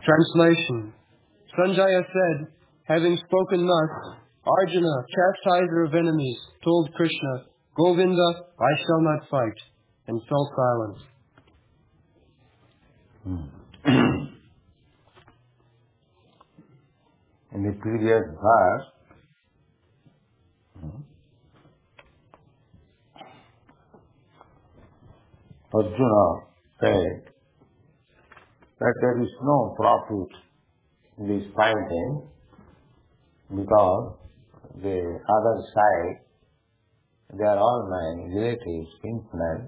Translation. Sanjaya said, having spoken thus, Arjuna, chastiser of enemies, told Krishna, Govinda, I shall not fight, and fell silent. In the previous verse, Arjuna said that there is no profit in this fighting because the other side, they are all my relatives, kinsmen.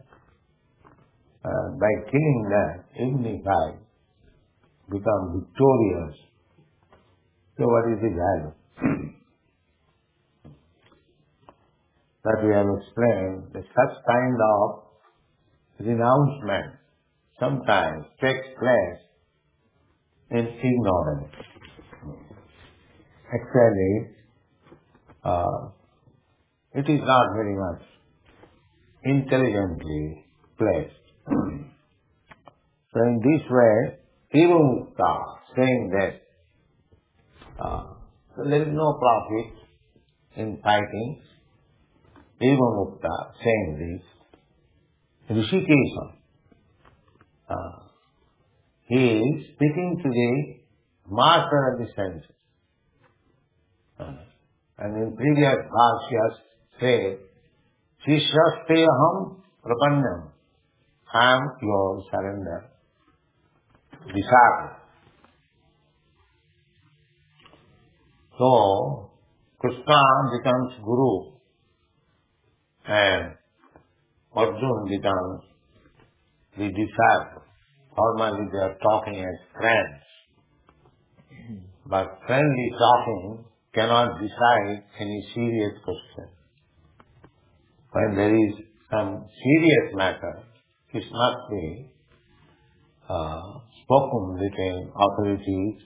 By killing them, even if I become victorious, so what is the value? That we have explained that such kind of renouncement sometimes takes place in ignorance. Actually, it is not very much intelligently placed. So in this way, Eva Mukta saying that so there is no profit in fighting. Eva Mukta saying this. Rishikesha, he is speaking to the master of the senses. And in previous verse he has said, Shishrasteyaham prapannam, I am your surrender disciple. So, Krishna becomes Guru and Arjuna becomes the disciple. Normally they are talking as friends. But friendly talking cannot decide any serious question. When there is some serious matter, it must be spoken between authorities.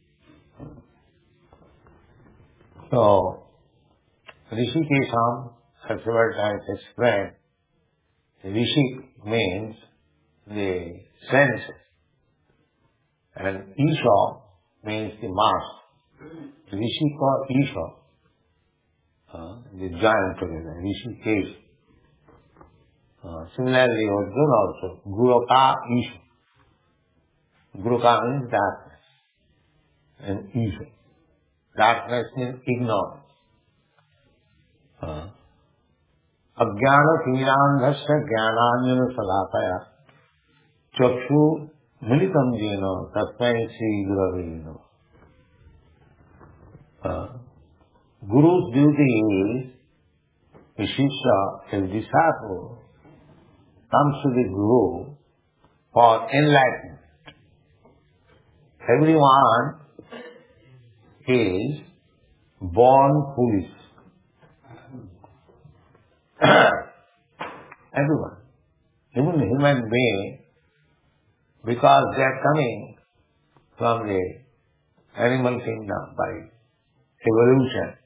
So, Rishikesham has several times explained, Rishik means the senses, and Isha means the master. Rishik or Isha, they join together, Rishikesh. Similarly, Arjuna also, Guruka Isha. Guruka means darkness, and Isha. Darkness means ignorance. Ajnana tirandhasya jnananjana salakaya chakshu militam jena tasmai Sri Gurave Namaha. Guru's duty is, a Shishya, a disciple, comes to the Guru for enlightenment. Everyone is born foolish. Everyone, even the human being, because they are coming from the animal kingdom by evolution.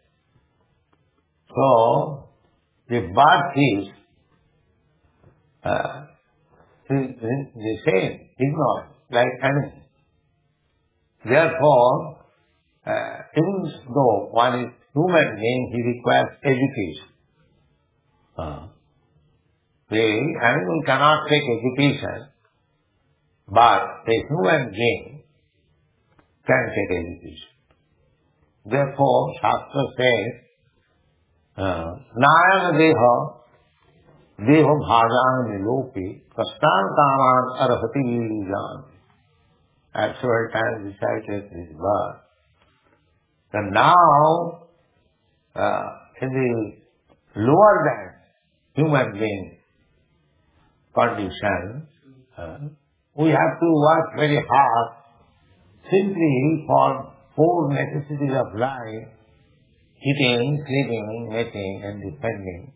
So, the birth is the same, ignorant, like animals. Therefore, even though one is human being, he requires education. The animal cannot take education, but a human being can take education. Therefore, Shastra says, Nayana deha, deho bhajan nilopi, kastan kaman arhati jan. I've several times recited this verse. And now, in the lower than human being condition, we have to work very hard simply for four necessities of life: eating, sleeping, mating, and defending.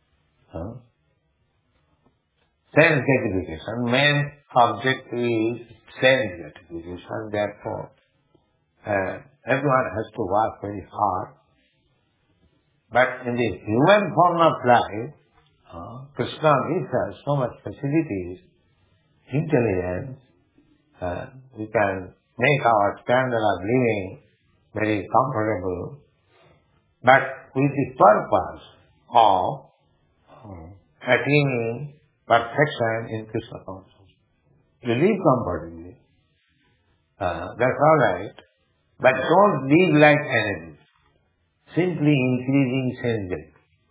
Sense gratification. Main object is sense gratification. Therefore, everyone has to work very hard. But in the human form of life, Krishna gives us so much facilities, intelligence, we can make our standard of living very comfortable, but with the purpose of attaining perfection in Krishna consciousness. You live comfortably, that's all right, but don't live like enemies, simply increasing sense guilt.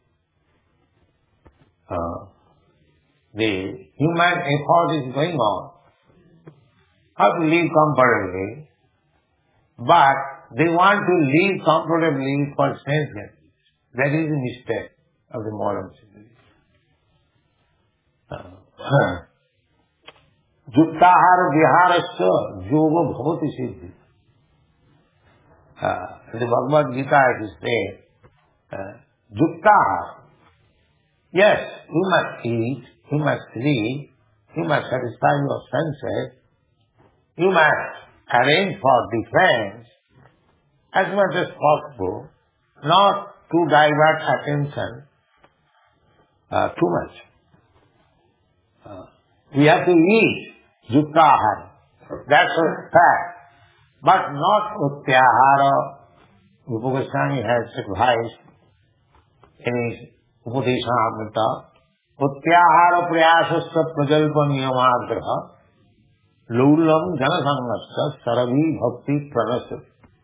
The human effort is going on how to live comfortably, but they want to live comfortably for sense gratification. That is the mistake of the modern civilization. Yuktahara viharasya yoga bhavati siddhi. In the Bhagavad Gita it is said, Yuktahara. Yes, you must eat, you must sleep, you must satisfy your senses, you must arrange for defense as much as possible, not to divert attention too much. We have to eat yuktahara, that's a fact, but not utyahara. Rupa Goswami has advised in his Upadeshamrita, utyahara prayasasya prajalpa niyamagraha laulam janasangasya saravi bhakti pranasya.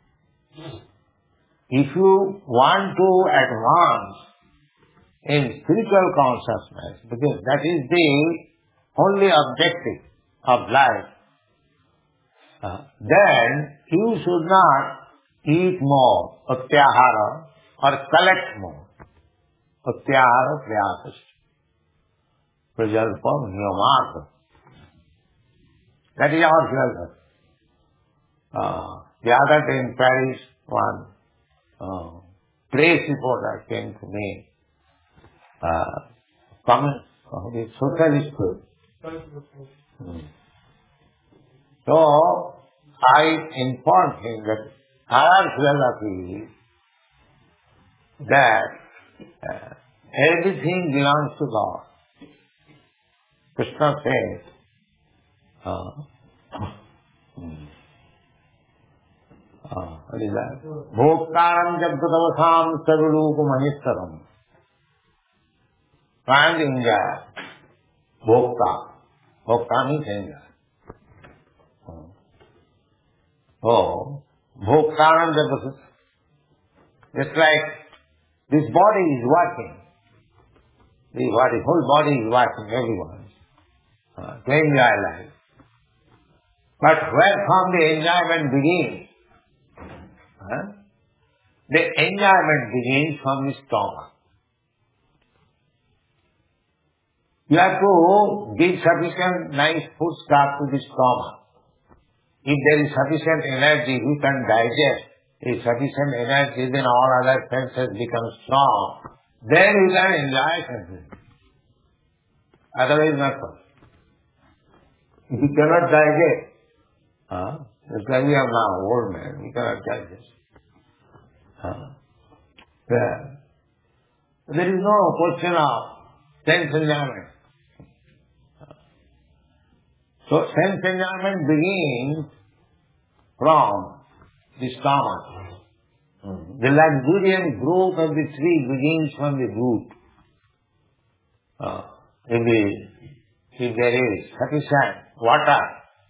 If you want to advance in spiritual consciousness, because that is the only objective of life, then you should not eat more, utyahara, or collect more. Utyahara prayasasya prajalpa niyamagraha. That is our philosophy. The other day in Paris, one press reporter came to me, the socialist group. So, I informed him that our philosophy is that everything belongs to God. Krishna says, what is that? Bhoktaram jaggatavasam sarvaluka maheshwaram. Find enjoy. Bhokta. Bhokta means enjoy. Oh, bhoktaram jaggatavasam. Just like this body is working. The whole body is working, everyone. To enjoy life. But where from the enjoyment begins? The enjoyment begins from the stomach. You have to give sufficient nice food stuff to the stomach. If there is sufficient energy, you can digest. If sufficient energy, then all other senses become strong. Then you can enjoy something. Otherwise not possible. If you cannot digest, it's like we are now old men, we cannot digest. There is no question of sense enjoyment. So sense enjoyment begins from the stomach. The luxuriant growth of the tree begins from the root. If there is sufficient water,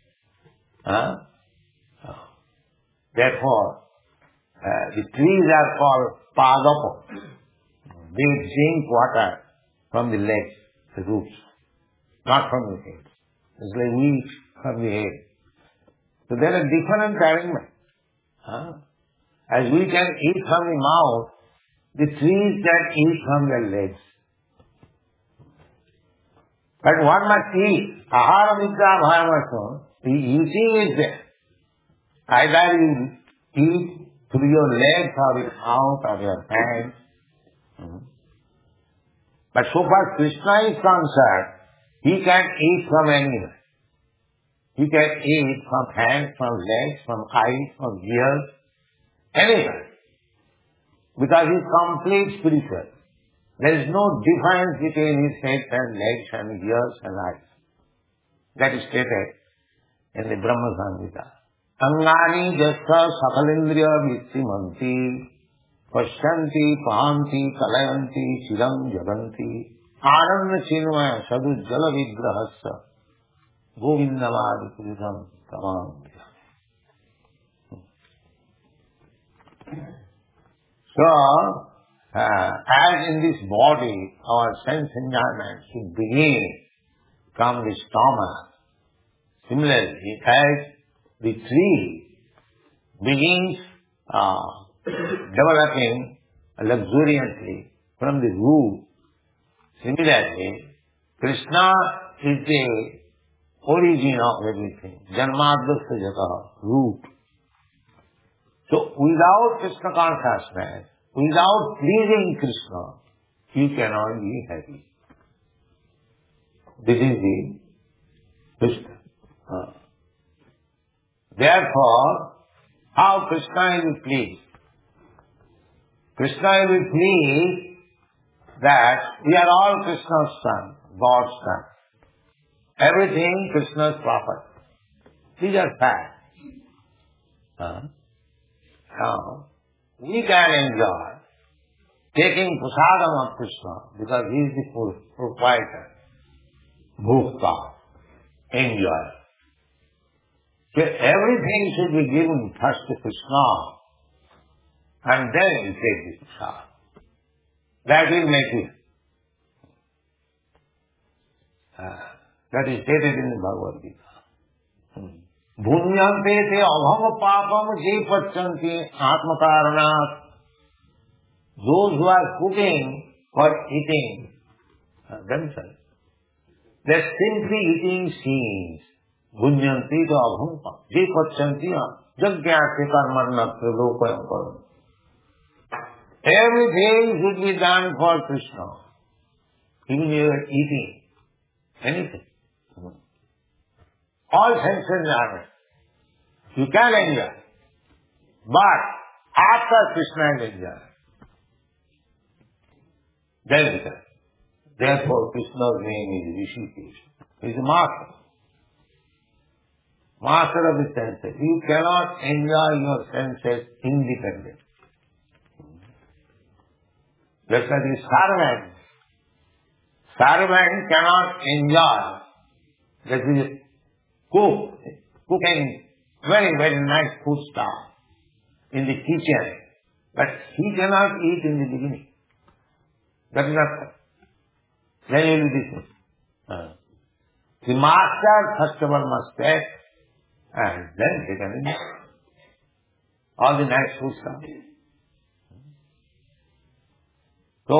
therefore the trees are called padapa. They drink water from the legs, the roots, not from the head. It's like we from the head. So there are different arrangements. As we can eat from the mouth, the trees can eat from their legs. But one must eat. Ahara vidya bhayamaso. The eating is there. Either you eat through your legs or your mouth or your hands. But so far Krishna is concerned, he can eat from anywhere. He can eat from hands, from legs, from eyes, from ears, anywhere. Because he is complete spiritual. There is no difference between his head and legs and ears and eyes. That is stated in the Brahma Samhita. Angani jasya sakalindriya vittimanti pashyanti pahanti kalayanti chiram jaganti ananda chinmaya sadujjala vigrahasya govindamadi purisam tamam. So, as in this body, our sense enjoyment should begin from the stomach. Similarly, as the tree begins developing luxuriantly from the root, similarly, Krishna is the origin of everything. Janmadhyasya jagah, root. So, without Krishna consciousness, without pleasing Krishna, you cannot be happy. This is the Krishna. Therefore, how Krishna will be pleased? Krishna will be pleased that we are all Krishna's son, God's son. Everything Krishna's property. These are facts. Now, we can enjoy taking prasadam of Krishna because he is the proprietor. Bhukta. Enjoy. So everything should be given first to Krishna and then you take the prasad. That will make it. That is stated in the Bhagavad Gita. Bhunyante te abham papam je pachanti atmakaranat. Those who are cooking for eating themselves, they are simply eating seeds. Bhunyante te abham papam je pachanti jagyate karmanat lokayam karam. Everything should be done for Krishna. Even you are eating anything. All sense enjoyment. You can enjoy. But after Krishna is enjoyed, then it is. Therefore Krishna's name is Rishikesh. He is the master. Master of the senses. You cannot enjoy your senses independently. Just like the servant. Servant cannot enjoy. That is cooking very, very nice food stuff in the kitchen. But he cannot eat in the beginning. That is not. Then he will be this. The master first of all must take and then he can enjoy all the nice food stuff. So,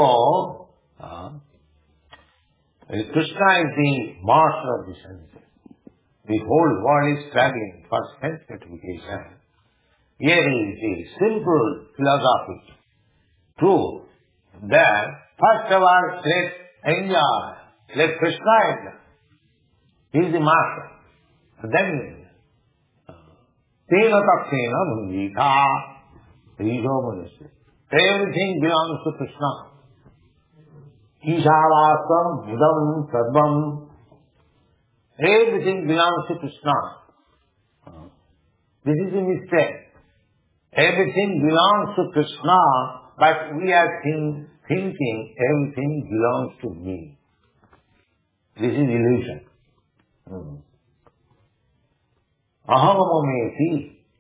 Krishna is the master of the senses. The whole world is struggling for sense gratification. Here is the simple philosophy. Truth that first of all let's enjoy. Let Krishna enjoy. He is the master. And then Tena taksena bhunjita rijo manusya. Everything belongs to Krishna. Ishavasam budam sarvam. Everything belongs to Krishna. This is a mistake. Everything belongs to Krishna, but we are thinking everything belongs to me. This is illusion. Aham mameti.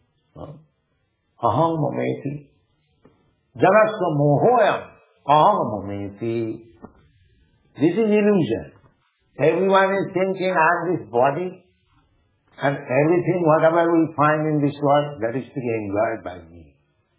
Aham mameti. Janasya mohoyam. Aham mameti. This is illusion. Everyone is thinking I am this body and everything whatever we find in this world that is to be enjoyed by me.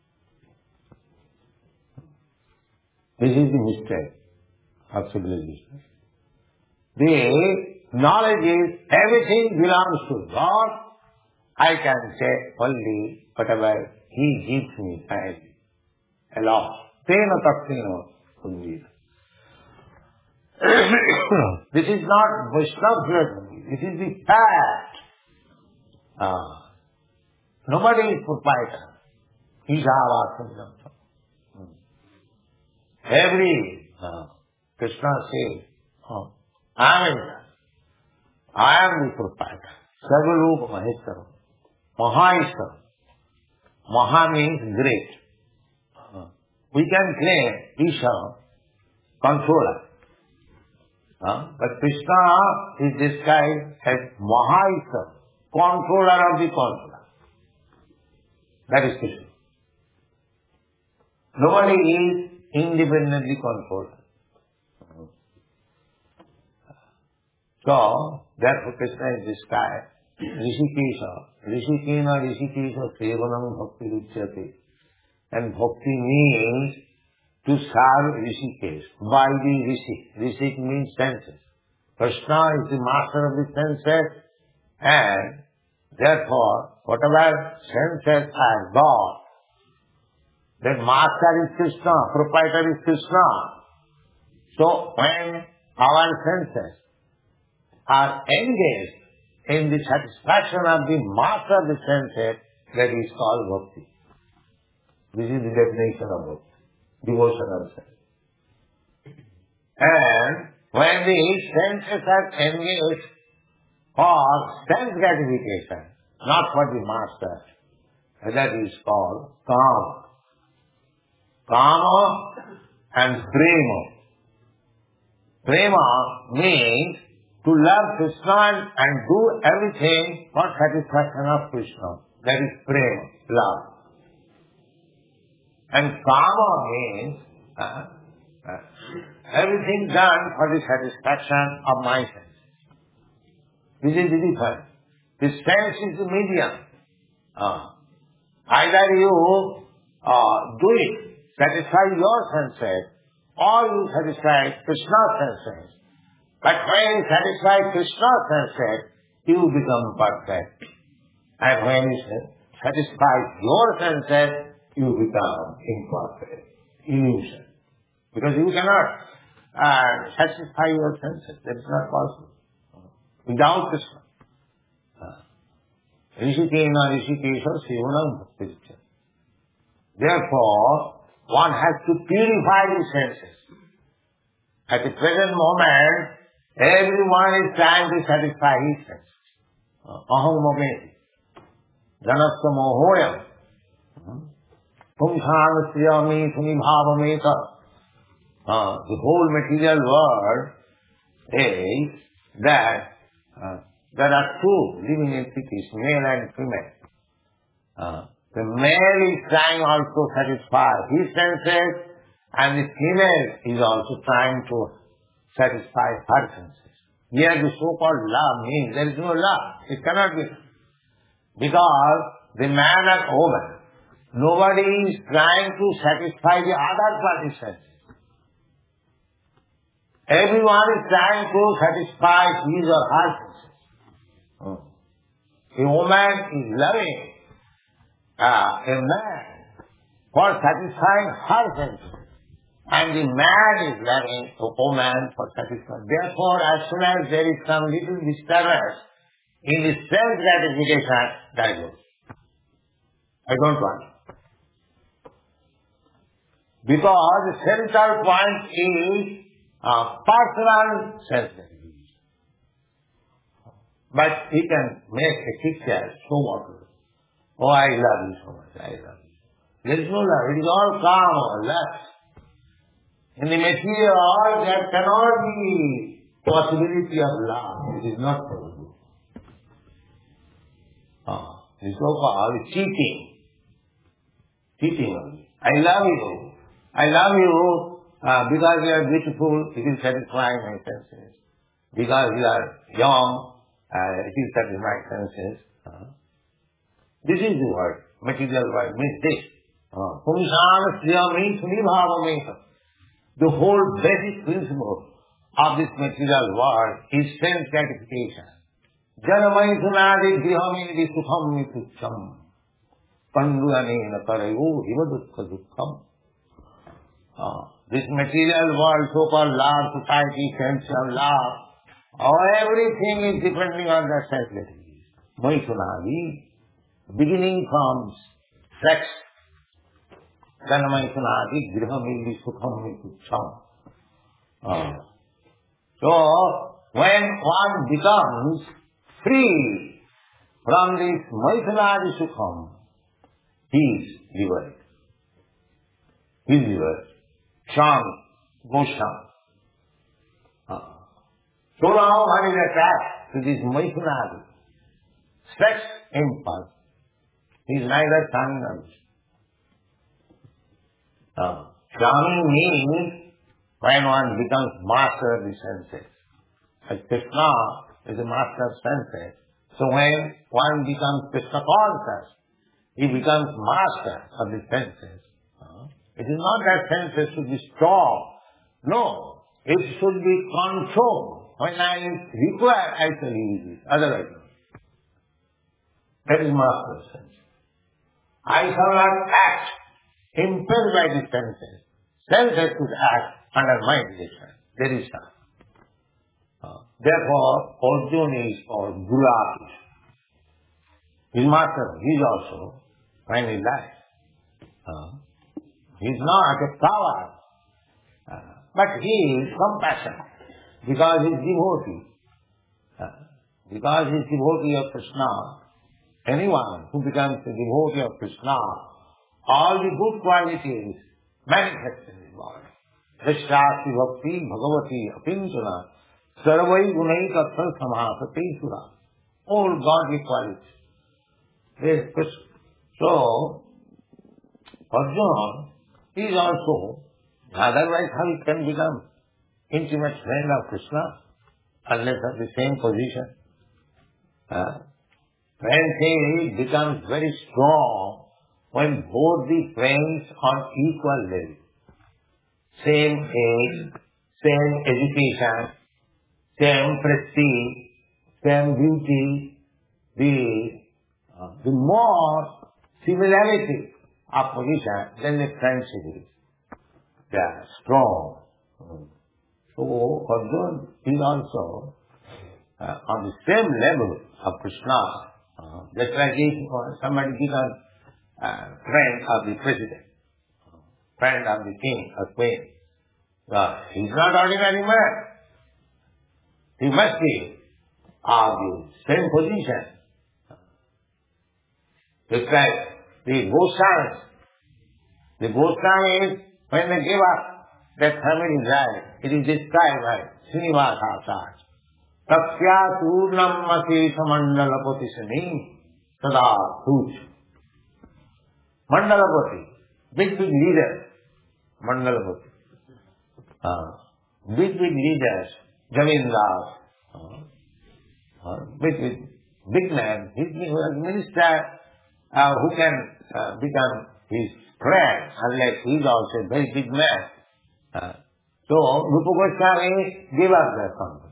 This is the mistake of civilization. The knowledge is everything belongs to God. I can say only whatever He gives me I allow. Tena taksena bhunjita. This is not Vaishnava philosophy. This is the fact. Nobody is proprietor. Ishavasam. Every Krishna says, I am the proprietor. Sarvarupa Maheshwaram. Mahaisa. Maha means great. We can claim Isha, controller. But Krishna is described as Mahaisa, controller of the controller. That is Krishna. Nobody is independently controlled. So, therefore Krishna is described, Rishikena Rishikesha Sevanam Bhakti Ruchyate. And Bhakti means to serve Rishikesh, by the Rishi. Rishi means senses. Krishna is the master of the senses, and therefore, whatever senses are got, that master is Krishna, proprietor is Krishna. So, when our senses are engaged in the satisfaction of the master of the senses, that is called bhakti. This is the definition of bhakti, devotional sense. And when the senses are engaged for sense gratification, not for the master, that is called kama. Kama and prema. Prema means to love Krishna and do everything for satisfaction of Krishna. That is prema, love. And kama means everything done for the satisfaction of my senses. This is the difference. The sense is the medium. Either you do it, satisfy your senses, or you satisfy Krishna's senses. But when you satisfy Krishna's senses, you become perfect. And when you satisfy your senses, you become imperfect, illusion. Because you cannot satisfy your senses. That is not possible. Without Krishna. Rishikena Rishikesha Sevanam Bhakti. Therefore, one has to purify the senses. At the present moment, everyone is trying to satisfy his senses. Aham mometi. Janasya mohoyam. Pumshan sriyami sunibhavameta. The whole material world is that there are two living entities, male and female. The male is trying also to satisfy his senses, and the female is also trying to satisfy her senses. Here the so-called love means there is no love. It cannot be. Because the man and woman, nobody is trying to satisfy the other party's senses. Everyone is trying to satisfy his or her senses. A woman is loving a man for satisfying her senses. And the man is loving a woman for satisfying. Therefore, as soon as there is some little disturbance in the self-gratification, that goes. I don't want it. Because the central point is personal self-gratification. But he can make a picture so wonderful. Oh, I love you so much, I love you. There is no love, it is all calm or lust. In the material, there cannot be possibility of love. It is not possible. It is so-called cheating. Cheating only. I love you. I love you because you are beautiful, it is satisfying my senses. Because you are young, it is satisfying my senses. This is the word. Material word means this. Pumsana sriya means nibhavameta. The whole basic principle of this material world is sense gratification. Janamai sunadi grihami sukham mitucham. Panduanena karayo hivadukka dukkham. This material world, so-called love, society, sense of love, everything is depending on the sense gratification. Mai sunadi, beginning from sex. Janamai sunadi grihami sukham mitucham. So, when one becomes free From this Maithanadi Sukham, he is liberated. He is liberated. Swami, Goswami. So now one is attached to this Maithanadi, sex impulse. He is neither son nor Swami means when one becomes master of the senses. As Krishna is a master of senses. So when one becomes Krishna conscious, he becomes master of the senses. It is not that senses should be strong. No, it should be controlled. When I require, I shall use it. Otherwise, no. That is master of senses. I shall not act impelled by the senses. Senses should act under my direction. There is some. Therefore, Arjuna is called Guru. His master, he is also finally life. He is not a power, but he is compassionate because he is devotee. Because he is devotee of Krishna, anyone who becomes a devotee of Krishna, all the good qualities manifest in his body. Vishrasti Bhakti Bhagavati Apinchana Sarvai Gunai Kathal Samhasati Sura. All godly qualities. There is Krishna. So, Arjuna is also, otherwise how he can become intimate friend of Krishna unless of the same position. When he becomes very strong when both the friends are equal level. Same age, same education, same prestige, same beauty, the more similarity of position, then the friendship is. They are strong. So Arjuna is also on the same level of Krishna. Just like if somebody becomes friend of the president, friend of the king or queen. He is not ordinary man. He must be of the same position. It's like the Goswamis. The Goswamis, when they give up their family life, it is described by Srinivasa Acharya. Taksya turnam mati samandalapati sani sada tuj. Mandalapati, big leaders. Mandalapati. Big leaders, Jamindar, big man, he was a minister who can become his friend unless he is also a very big man. So Rupa Goswami gave up their company.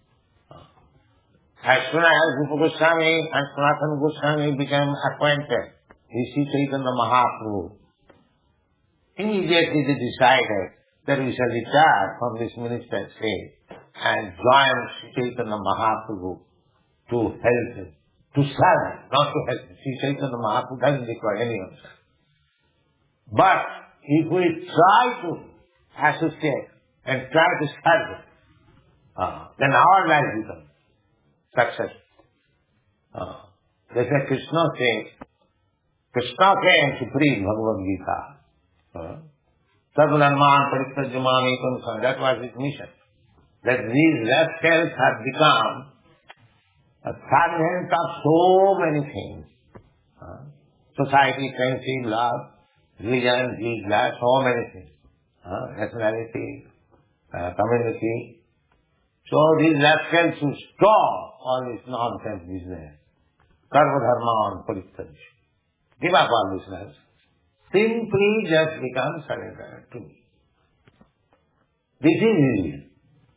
As soon as Rupa Goswami and Sanatana Goswami became acquainted with Sri Chaitanya Mahaprabhu, immediately they decided that we shall retire from this minister's state and join Sri Chaitanya Mahaprabhu to help him, to serve him, not to help him. Sri Chaitanya Mahaprabhu doesn't require any of that. But if we try to associate and try to serve him, then our life becomes successful. That's why Krishna says, Krishna came to preach Bhagavad Gita. Sarvadharman Parityajamam, that was his mission. That these rascals have become servants of so many things. Society, friendship, love, religion, greed, love, so many things. Nationality, community. So these rascals should stop all this nonsense business. Sarvadharman Parityajamam. Give up all this nonsense. Simply just become surrendered to me. This is religion.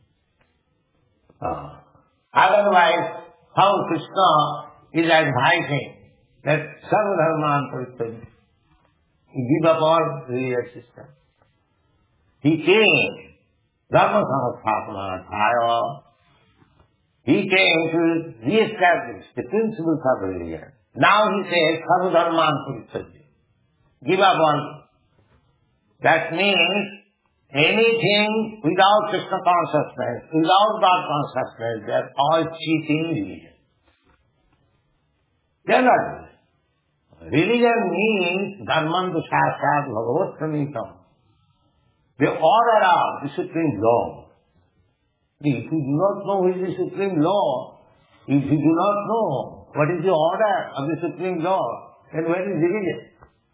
Otherwise, how Krishna is advising that Sarvadharman Parityajamam, give up all religious system. He came, Dharma Samasthapanam Dhaya. He came to re-establish the principles of religion. Now he says, Sarvadharman Parityajamam. Give up all. That means anything without Krishna consciousness, without God consciousness, they are all cheating religion. They are not doing it. Religion means Dharman to Shastrat Bhagavat Pranitam. The order of the supreme law. If you do not know what is the supreme law, if you do not know what is the order of the supreme law, then where is religion?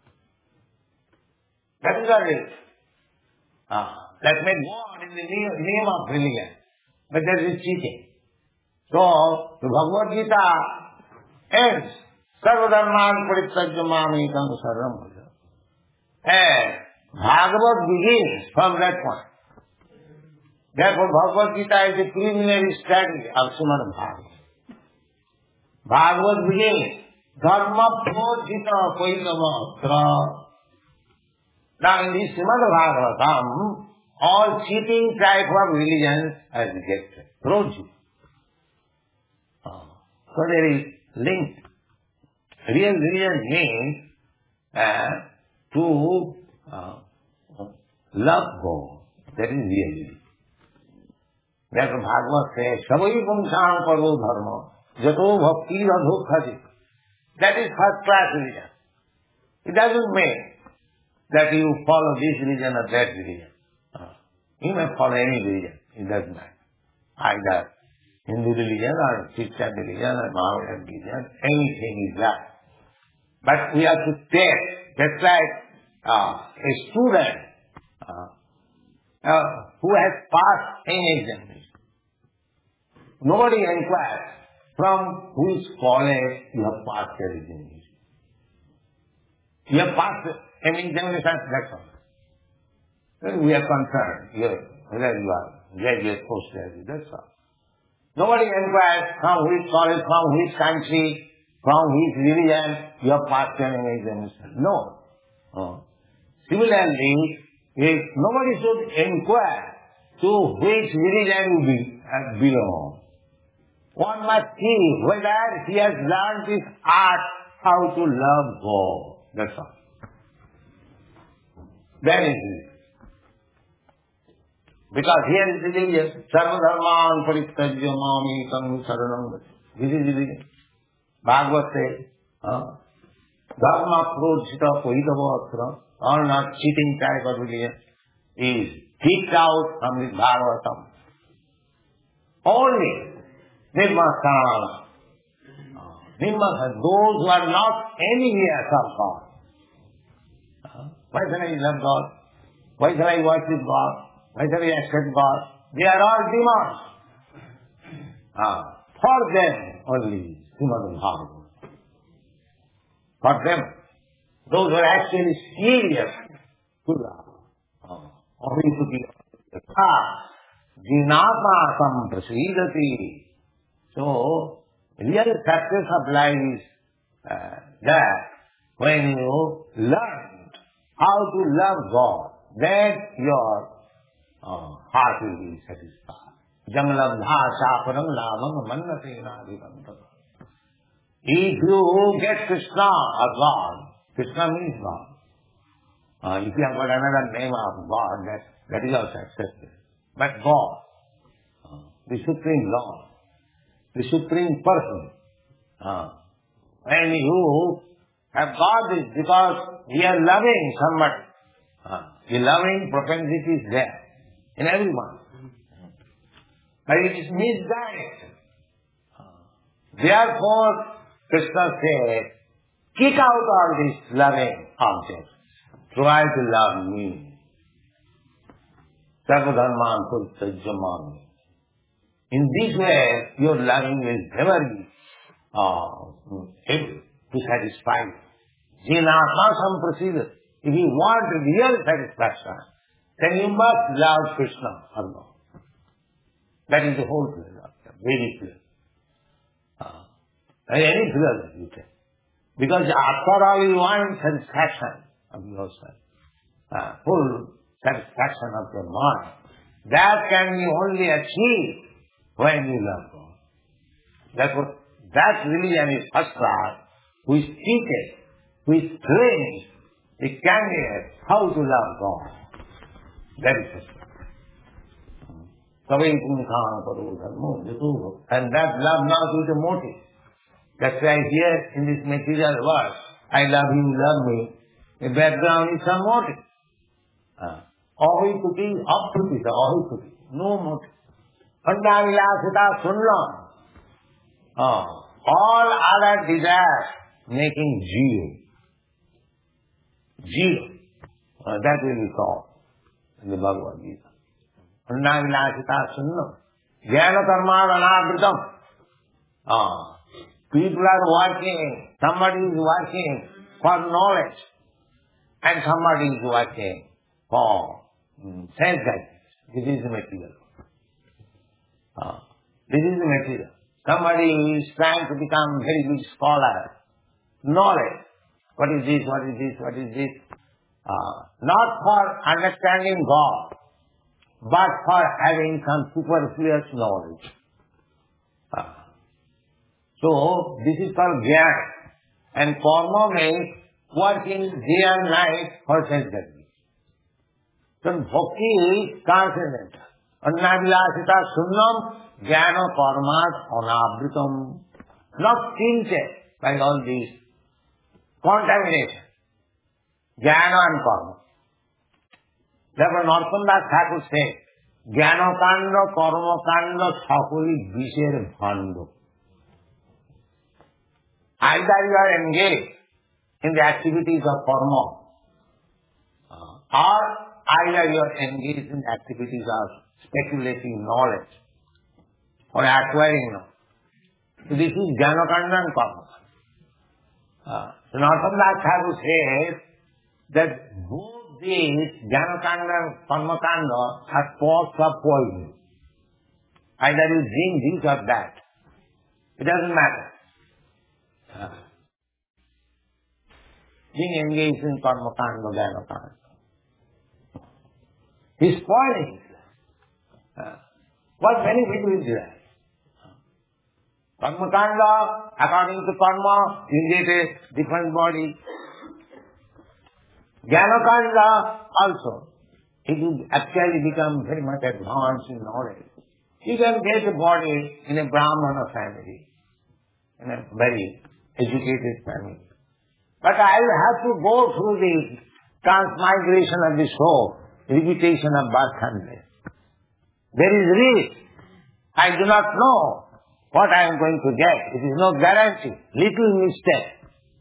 That is not it. That may go on in the name of religion, but that is cheating. So, the Bhagavad Gita ends, Sarvadharman Parityajya Mamekam Saranam Bhaja. And Bhagavad begins from that point. Therefore, Bhagavad Gita is a preliminary strategy of Srimad Bhagavatam. Bhagavad begins, Dharma Prodhita Paitavatra. Now, in this Srimad Bhagavatam, all cheating type of religions are rejected. Prodhita. So there is link. Real religion means to love God. That is real religion. Therefore Bhagavad says, Savai Pumsam Paro Dharma, Jato Bhakti Radhokhati. That is first class religion. It doesn't mean that you follow this religion or that religion. You may follow any religion. It doesn't matter. Either Hindu religion or Christian religion or Mohammedan religion, anything is that. But we have to take, just like a student who has passed any examination. Nobody inquires from which college you have passed your examination. You have passed any examination, that's all. Then we are concerned, whether you are graduate, postgraduate, that's all. Nobody inquires from which college, from which country, from which religion you have passed your examination. No. Similarly, if nobody should inquire to which religion you belong. One must see whether he has learned this art how to love God. That's all. Then it is. Because here is the religion. Sarvadharman Parityajya Mamekam Saranam Bhaja. This is religion. Bhagavad says, Dharma Prodhita Pohitavatra, or not cheating type of religion, is kicked out from this Bhagavatam. Only Nirmasana. Nirmasana, those who are not enemies of God. Why shall I love God? Why shall I worship God? Why shall I accept God? They are all demons. For them only, Srimad Bhagavatam. For them, those who are actually serious to love. Only to be Jinapasam prasidati. So, real success of life is that when you learn how to love God, then your heart will be satisfied. Jamalabdha shaparam lamam mannatena adhivantaka. If you get Krishna or God, Krishna means God. If you have got another name of God, that is also accepted. But God, the Supreme Lord, the Supreme Person, when you have got this, because we are loving somebody, the loving propensity is there in everyone. But it is misdirected. Therefore, Krishna says, kick out all these loving objects. Try to love me. Sarvadharman Parityajya Mamekam. In this way, your loving will never be able to satisfy you. Jinapasam prasidati. If you want real satisfaction, then you must love Krishna or God. That is the whole philosophy, very clear. Any philosophy you take. Because after all you want satisfaction of yourself, full satisfaction of your mind. That can be only achieved when you love God. Therefore, that religion is first class, which teaches, which trains the candidate how to love God. That is first class. And that love not with a motive. That's why here in this material world, I love you, love me, the background is some motive. Ahituti, apruti, ahituti, no motive. Andavilasita sunlam. All other desires making zero. Zero. That will be called in the Bhagavad Gita. Andavilasita sunlam. Jnana karma anavritam. People are working, somebody is working for knowledge, and somebody is working for sense guidance. This is the material. This is the material. Somebody is trying to become very big scholar. Knowledge. What is this? What is this? What is this? Not for understanding God, but for having some superfluous knowledge. So, this is called jnana. And karma means working day and night for sense guidance. So, bhakti is transcendental. Annavilasita sunnam jnana karmas anavritam. Not tainted by all these contamination. Jnana and karma. Therefore, Narottam Thakur said, jnana kanda, karma kanda, sakoli bisher bhando. Either you are engaged in the activities of karma, or either you are engaged in the activities of speculating knowledge or acquiring knowledge. So this is jnana-kanda and karma. So Narottam Thakur says that both these jnana-kanda and karma-kanda are pots of poison. Either you drink this or that. It doesn't matter. Being engaged in karma kanda, jnana kanda. He's spoiling. What benefit will there? Karma kanda, according to karma, you get a different body. Jnana kanda also, it will actually become very much advanced in knowledge. You can get a body in a Brahmana family, in a very educated family. But I will have to go through the transmigration of the soul, repetition of birth and death. There is risk. I do not know what I am going to get. It is no guarantee. Little mistake,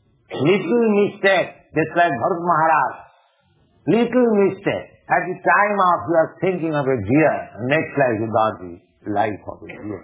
just like Bharat Maharaj. Little mistake. At the time of you are thinking of a deer, next life you got the life of a deer.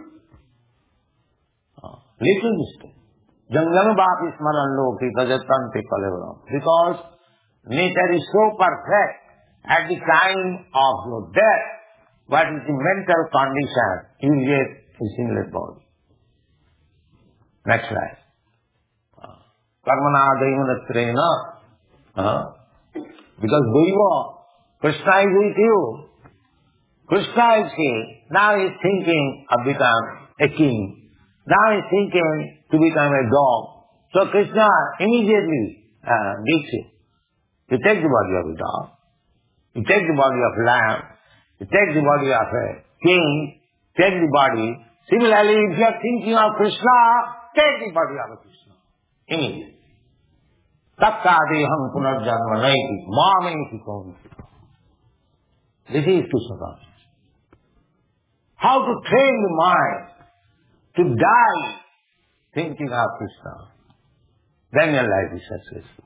Little mistake. Jangan bhapi smaran loki tajatante kalevaram. Because nature is so perfect, at the time of your death, what is the mental condition? You get a sinless body. Next life. Karmana daivanasrena. Because Daiva, Krishna is with you. Krishna is king. Now he is thinking of becoming a king. Now he is thinking to become a dog. So Krishna immediately gives it. You take the body of a dog. You take the body of a lamb. You take the body of a king. Take the body. Similarly, if you are thinking of Krishna, take the body of a Krishna. Immediately. Tattadeham punarjanma naiti mameti konti. This is Krishna consciousness. How to train the mind to die thinking of Krishna. Then your life is successful.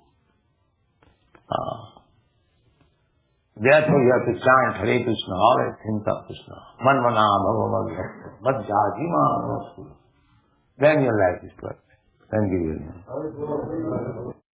Therefore you have to chant Hare Krishna, always think of Krishna. Manvana bhavavagya madhyajima vastu. Then your life is perfect. Thank you very much.